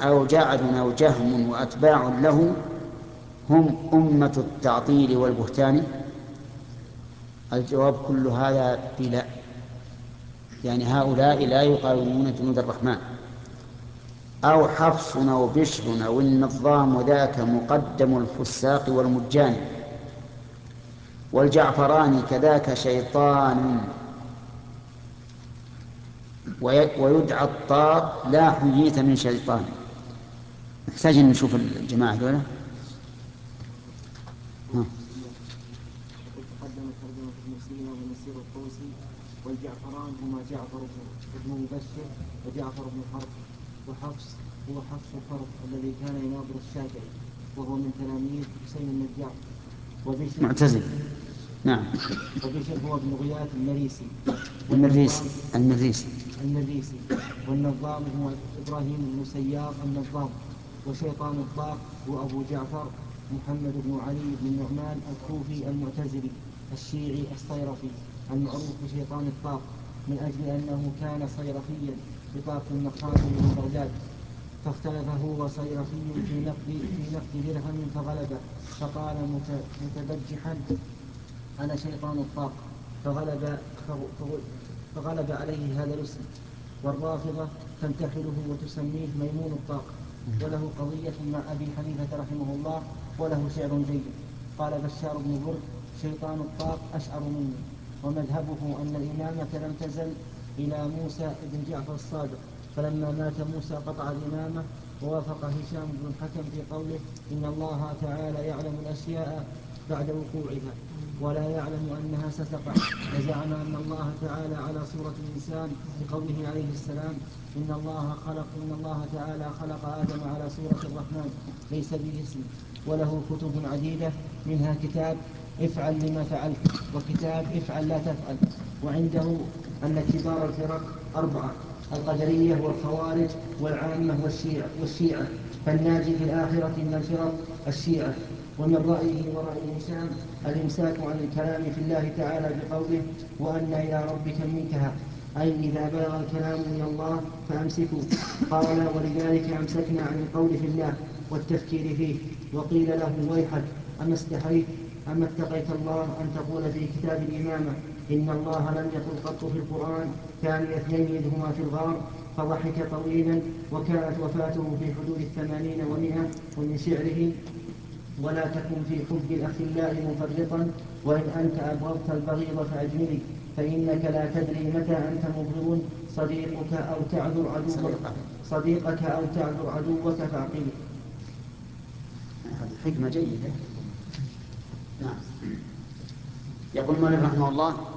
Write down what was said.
أو جعد أو جهم وأتباع له هم أمة التعطيل والبهتان؟ الجواب كل هذا بلا، يعني هؤلاء لا يقاومون جنود الرحمن. أو حفص أو بشر أو النظام ذاك مقدم الفساق والمجان، والجعفراني كذاك شيطان ويدعى الطاق لا حييت من شيطان. نحتاج أن نشوف الجماعة دولة. وقد تقدمت ترجمة ابن سينا ونسير الطوسي. والجعفران هما جعفر بن مبشر وجعفر بن حرب. وحفص هو حفص الفرد الذي كان يناظر الشافعي وهو من تلاميذ حسين النجار. وبشر معتزل. نعم. وبشر هو ابن غياث المريسي. المريسي. والنظام هو إبراهيم بن سيار النظام. وشيطان الطاق هو أبو جعفر محمد بن علي بن النعمان الكوفي المعتزلي الشيعي الصيرفي المعروف بشيطان الطاق من أجل أنه كان صيرفيا بطاق المخازن من بغداد، فاختلف هو صيرفي في نقد درهم فغلبه، فقال متبجحا أنا شيطان الطاق، فغلب عليه هذا الاسم. والرافضة تنتحله وتسميه ميمون الطاق. وله قضية مع أبي حنيفة رحمه الله وله شعر جيد. قال بشار بن برد شيطان الطاق أشعر مني، ومذهبه أن الإمامة لم تزل إلى موسى بن جعفر الصادق، فلما مات موسى قطع الإمامة. ووافق هشام بن الحكم في قوله إن الله تعالى يعلم الأشياء بعد وقوعها ولا يعلم أنها ستقع. وزعم أن الله تعالى على صورة الإنسان بقوله عليه السلام إن الله تعالى خلق آدم على صورة الرحمن ليس به اسم. وله كتب عديدة منها كتاب افعل لما فعلت وكتاب افعل لا تفعل. وعنده أن كبار الفرق 4: القدرية والخوارج والعامة والشيعة، فالناجي في الآخرة من الفرق الشيعة. ومن رأيه ورأي هشام الإمساك عن الكلام في الله تعالى بقوله وأن إلى ربك المنتهى، أي إذا بلغ الكلام من الله فأمسكوا. قال ولذلك أمسكنا عن القول في الله والتفكير فيه. وقيل له ويحك أما استحيت أما اتقيت الله أن تقول في كتاب الإمامة إن الله لم يقل قط في القرآن كان اثنين إذ هما في الغار، فضحك طويلا. وكانت وفاته في حدود 80 و100. ومن شعره ولا تكن في حب الأخلاء مفرطا، وإن أنت أبغضت البغيض فأجملي، فإنك لا تدري متى أنت مبغض صديقك أو تعذر عدوك فاعقله. هذه حكمة جيدة. نعم. يقول المؤلف رحمه الله